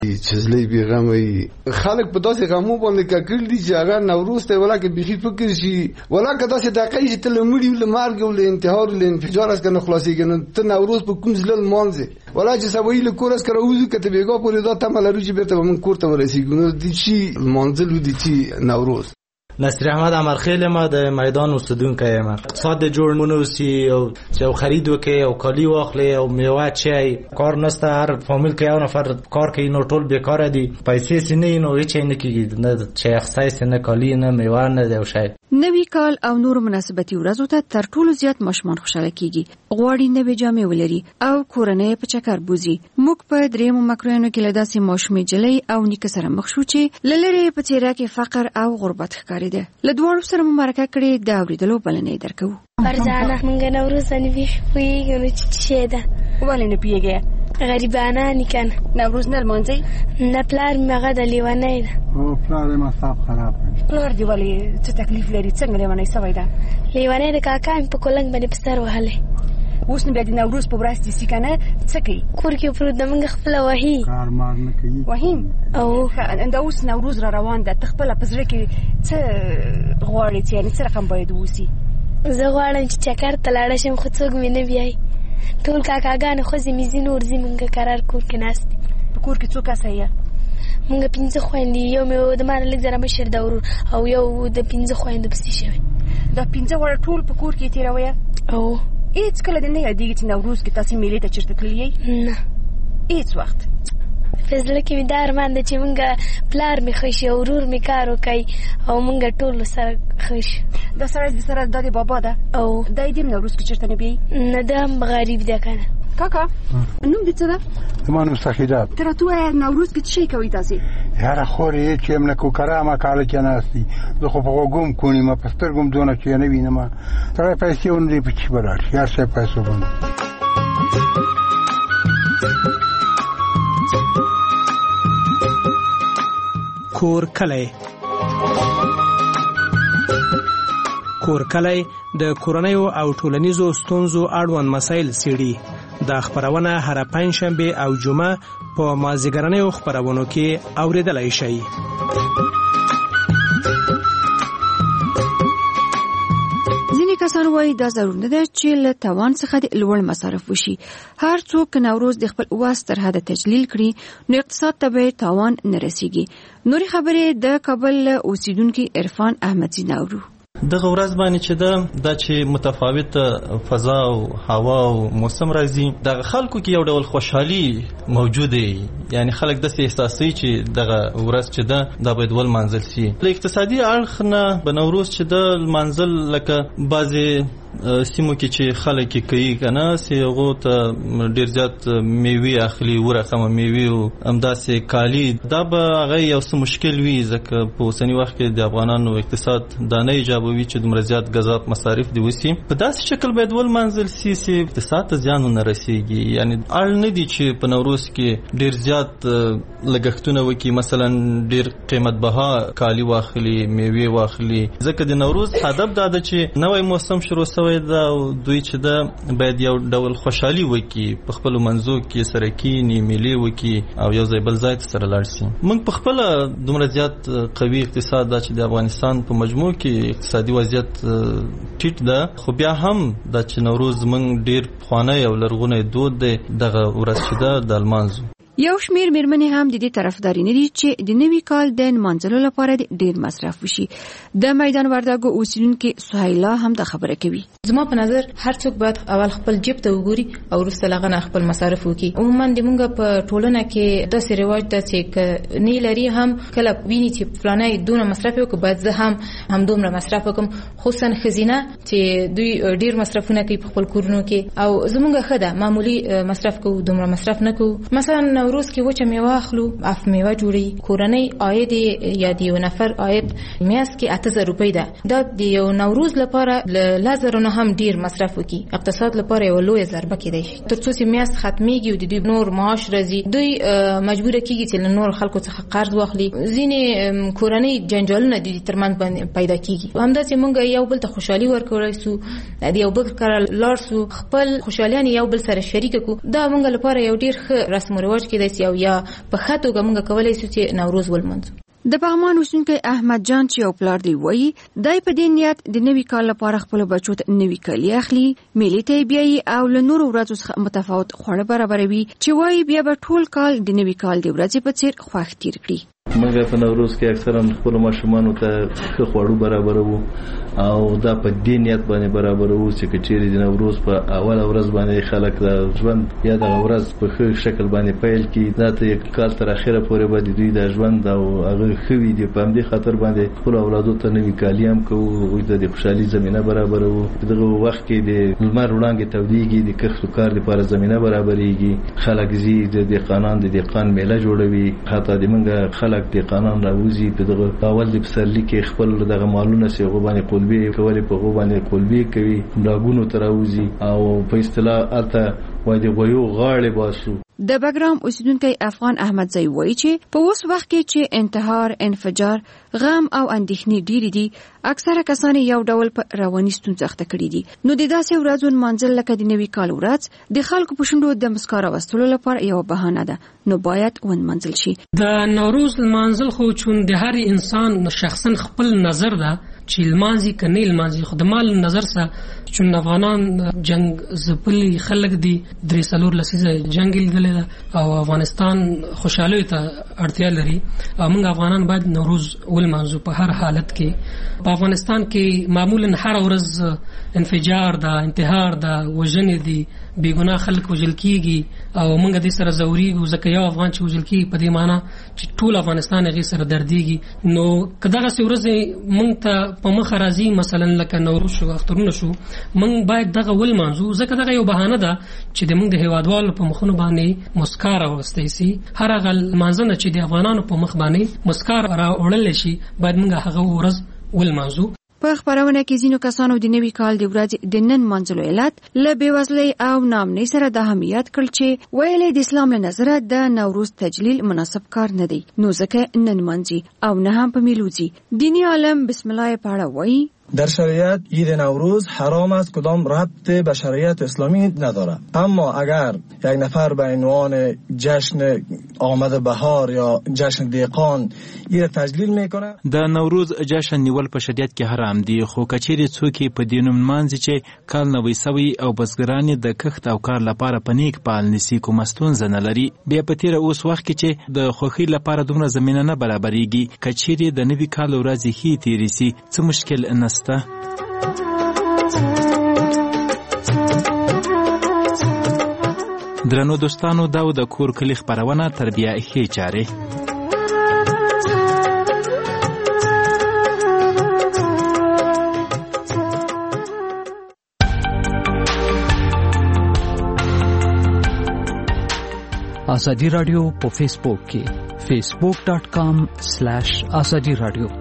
چزلی بیغمه خلق په داسې غمو باندې ککړ دي چې هغه نوروز ته ولا کې بيخي فکر شي ولا که داسې دقیق چې تل مړی ول مارګ ول انتحار ول انفجار اس کنه خلاصي کنه ته نوروز په کوم ځل مانځي ولا چې سوي له کورس کرا وځي کته بیګا پورې دا تمه لري چې بیرته من کور ته ورسیږي نو دي چې منځل ودي چې نوروز نصیر احمد امرخیل ما د میدان اوسیدونکی یم. اقتصاد جوړمونو سی او چې خرید وکي او کالی واخلي او میوه چي کار نسته هر فامیل کې یو نفر کار کوي نو ټول بیکاره دي پیسې سینې نو هیڅ نه کیږي نه چې اخصایي نه کالی نه میوه نه دی شي. نوی کال او نور مناسبتي ورځو ته تر ټولو زیات ماشومان خوشاله کیږي غواړي نوې جامې ولري او کورنۍ په چکر بوزي. موږ په دریمو مکرویانو کې له داسې ماشومې جلۍ او نیکه سره مخ شو چې لری په څیره کې فقر او غربت ښکاري ده. له دوړو سره مرکه کړي دا اوریدلو بلنې درکو. فرزانه منګ نوروز نه پیږي نو چې شه ده ولې نه پیږي غریبانه نکنه نوروز نه لمانځي نه پلار مغه د لیوانې ده او پلار ما صاحب خراب پلار دی ولې څه تکلیف لري څنګه لیوانې سوي ده لیوانې د کاکا په کولنګ باندې پستر وهله اوس نه د نوروز په ورځ دي کنه څه کوي کور کې پر د منګ خپل وهي کار مار نه کوي وهیم او انده اوس نوروز را روان ده تخپل په زړه کې څه غواړي چې یعنی څه رقم باید وسی زه غواړم چې چکر ته لاړ شم خو څوک مې نه بیاي ټول کاکاګان خو زمي زینور زمونږ قرار کور کې ناست په کور کې څوک اسایه مونږ 15 خويندې یو مې د مان لږ زره مشر دور او یو د 15 خويندې پسې شوی دا 15 ور ټول په کور کې تیروي او هیڅ کله نه یادېږي چې نوروز کې تاسو میلې ته چیرته تللی نه هیڅ وخت فزله کې د ارمان د چې مونږ پلار می خوشي او ورور می کار وکي او مونږ ټول سره خوش دا سره د بابا ده او دای دې نوروز کې چیرته نه بي نه دم غریب ده کنه کاکا نوم دې څه ده زمانو مستخیدات تر تو نوروز کې څه کوي تاسو هر خوري چې موږ کو کرامه کال کې ناشتي زه خو په وګوم کونی ما پستر ګم دونه چې نه وینم تر پیسې ونې په چی برار یا څه پیسې ونه کور کلی د کورنیو او ټولنیزو ستونزو اړوند مسایل څیړي. دا خبرونه هر پنځشنبه او جمعه په مازیګرنیو خبرونو کې اوریدلای شئ. کسان وایي دا ضرور نه ده چې له توان څخه د لوړ مصارف وشي. هر څوک نوروز د خپل واس تر حد تجلیل کړي نو اقتصاد ته به تاوان نه رسیږي. نوري خبرې د کابل اوسیدونکو عرفان احمدزی نورو. دغه ورځ باندې چې دا چې متفاوت فضا او هوا او موسم راځي د خلکو کې یو ډول خوشحالي موجوده یعنی خلک د احساسي چې دغه ورځ چې دا باید ول منزل شي. له اقتصادي اړخ نه به نوروز چې د منزل لکه بعضي سیمو کې چې خلک کوي کنه سیغه ته ډیر زیات میوه اخلي ورخه میوه او امداسه کالی دا به هغه یو څه مشکل وي ځکه په اوسنی وخت کې د افغانانو اقتصاد دا نه ایجابوي چې دومره زیات غذا مصارف دی وسی په داسې شکل باید ول منزل سي اقتصاد ته ځان نه رسیږي. یعنی اړ نه دي چې په نوروز کې ډیر زیات لګښتونه وکي مثلا ډیر قیمت بها کالی واخلي میوه واخلي ځکه د نوروز هدف دا ده چې نوې موسم شروع دا دوی چې دا باید یو ډول خوشحالي وکي په خپل منځو کې سره کینی ملي وکي او یو ځای بل ځای سره لاړ شي. موږ په خپل دومره زیات قوي اقتصاد دا چې د افغانستان په مجموع کې اقتصادي وضعیت ټیټ ده خو بیا هم دا چې نوروز موږ ډیر خوانه یو لرغونی دود دی دغه ورځ چې د المانزو. یو شمیر میرمنې هم د دې طرفداري نه دي چې د نوي کال د منځلو لپاره ډیر مصرف وشي. د میدان وردګو اوسیدونکو سهیلا هم د خبره کوي. زما په نظر هر څوک باید اول خپل جیب ته وګوري او وروسته لغه خپل مصارف وکړي. عموما د مونږ په ټولنه کې داسې رواج ده چې نه لري هم کله ویني چې فلانه دونه مصرف وکړي باید زه هم دومره مصرف وکم خصوصا خزینه چې دوی ډیر مصرفونه کوي په خپل کورونو کې او زمونږ خده معمولی مصرف کوو دومره مصرف نه کوو. مثلا نوروز کې وچه میوه اخلو اف میوه جوړي کورنۍ عاید یا د یو نفر عاید میاس کې 8000 روپۍ ده. دا د یو نوروز لپاره لازرونه هم ډیر مصرف وکي اقتصاد لپاره یو لوی ضربه کېدای ترڅو چې میاس ختميږي او د دوی نور معاش راځي دوی مجبور کیږي چې نور خلکو څخه قرض واخلي. ځینې کورنۍ جنجالونه د ترمن باندې پیدا کیږي. همداسې مونږ یو بل ته خوشحالي ورکوي سو د یو بل کار لارسو خپل خوشحالي یو بل سره شریک کو. دا مونږ لپاره یو ډیر ښه رسم او رواج کې کېدای شي او یا په خاطر موږ کولای شو چې نوروز ولمنځو. د پغمان اوسونکی احمد جان چې یو پلار دی وایي دای په دې نیت د نوي کال لپاره خپل بچو ته نوي کالي اخلي، میلې ته بیایي او له نورو ورځو څخه متفاوت خواړه برابروي چې وایي بیا به ټول کال د نوي کال د ورځې په څیر خوښ تیر کړي. موږ په نوروز کې اکثرا خپل ماشومانو ته ښه خواړه برابرو او دا په دې نیت باندې برابرو چې کچېری د نوروز په اوله ورځ باندې خلک د ژوند یا د ورځ په ښه شکل باندې پیل کړي، دا ته یک کال تر اخره پورې باندې دوی د ژوند او هغه خوي دي په دې خاطر باندې خپل اولادو ته نوي کالي هم کوو او د خوشحالي زمينه برابرو. دغه وخت کې د لمر وړانګې توديږي، د کښت او کار لپاره زمينه برابرېږي، خلک زی د دهقانان د دهقان میله جوړوي، حتی د منګه خلک د قانون راوځي په دغه اول د پسرلی کې خپل دغه مالونه سي غوبانه قلبي کوي، په غوبانه قلبي کوي، راګونو تراوځي او په اصطلاح الته وای دی غویو غاړې باسو. د بګرام اوسیدونکو افغان احمد زئی وایي چې په اوس وخت کې چې انتحار، انفجار، غم او اندېښنې ډېرې دي، اکثره کسان یو ډول په رواني ستونزه اخته کړي دي، نو د داسې ورځو منځل لکه د نوي کال ورځ د خلکو په شونډو د مسکا راوستلو لپاره یو بهانه ده، نو باید ونمنځل شي. د نوروز منځل خو چون د هر انسان شخصا خپل نظر ده چې لمانځي کني لمانځي، خو د مال نظر سره چون افغانان جنگ زپلی خلک دي، درې څلور لسیزه جنگ لیدلی ده او افغانستان خوشحالۍ ته اړتیا لري او موږ افغانان باید نوروز ولمانځو په هر حالت کې. په افغانستان کې معمولا هر ورځ انفجار ده، انتحار ده، وژنې دي، بې ګناه خلک وژل کیږي او موږ دې سره ځورېږو ځکه یو افغان چې وژل کیږي په دې معنی چې ټول افغانستان هغې سره دردېږي. نو که دغسې ورځې موږ ته په مخه راځي، مثلا لکه نوروز شو، اخترونه شو، موږ باید دغه ولمانځو ځکه دغه یو بهانه ده چې د موږ د هیوادوالو په مخونو باندې مسکا راوستی سي. هر هغه لمانځنه چې د افغانانو په مخ باندې مسکا راوړلی شي باید موږ هغه ورځ ولمانځو. په خبرونه کې ځینو کسانو د نوي کال د ورځې د نن منځلو علت له بېوزلۍ او ناامنۍ سره د اهمیت کړ چې ویلې د اسلام له نظره د نوروز تجلیل مناسب کار نه دی، نو ځکه نن منځي او نه هم په میلوزی. دینی عالم بسم الله په اړه وایي در شریعت عید نوروز حرام است، کدام ربط به شریعت اسلامی نداره، اما اگر یک نفر به عنوان جشن آمد بهار یا جشن دیقان این تجلیل میکنه. د نوروز جشن نیول په شریعت کې حرام دي، خو کچېری څوک په دینوم مانځي چې کال نوې سوي او بزګران د کښت او کار لپاره پنیک پال نسی کوم ستونزه نه لري. بیا په تیر اوس وخت کې چې د خوخي لپاره دومره زمينه نه برابرېږي، کچېری د نوي کال ورځ هي تیری سي څه مشکل نه. درنو دوستانو، دا د کور کلی خبرونه تربیه ښې چارې. آزادی رادیو په فیسبوک کې facebook.com/azadi radio.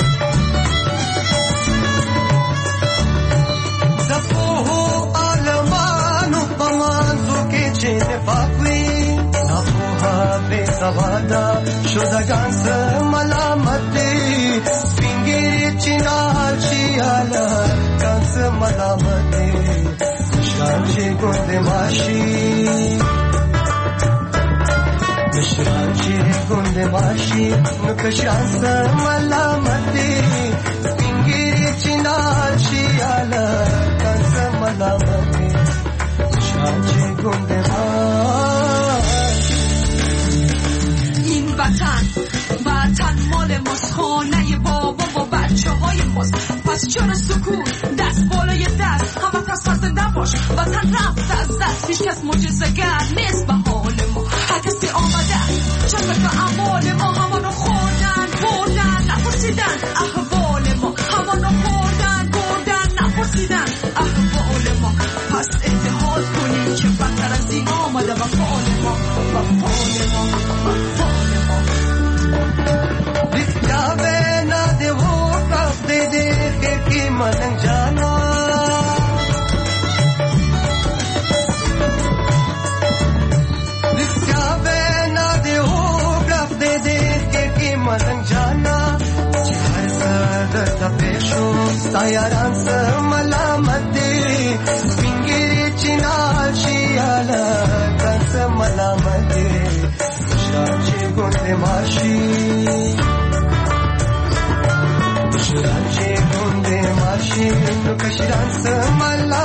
The چې نفاق وي ناپوها بې سواده شدګان څه ملامت دي سپین ږیري چې نال شي هلکان څه ملامت دي مشران چې ګوندې ماشي مشران چې ګوندې ماشي نو کشران څه ملامت دي سپین ږیري چې نال شي هلکان څه ملامت دي مشران چې ګوندې این وطن مال ماست خانه بابا و بچه های ماست پس چرا سکوت دست بالای دست همه پس زنده باش وطن رفت از دست هیچ کس معجزه‌گر نیست به حال ما هر کسی آمده چند به اعمال ما همانو خوردن بردن نپرسیدن احوال ما همانو خوردن بردن نپرسیدن احوال ما پس اتحاد کنیم که بدتر از این آمده و فال ما و فال ما و فال ما जावे ना दे वो कब दे दे के की मन जाना जावे ना दे वो कब दे दे के की मन जाना हर सदर तपेशो सायारान से मलामत स्पिंगिरी चिनाल शियाला कन से मलामत शाची गुंडे माशी شران چې ګوندې ماشي نو کشران څه ملا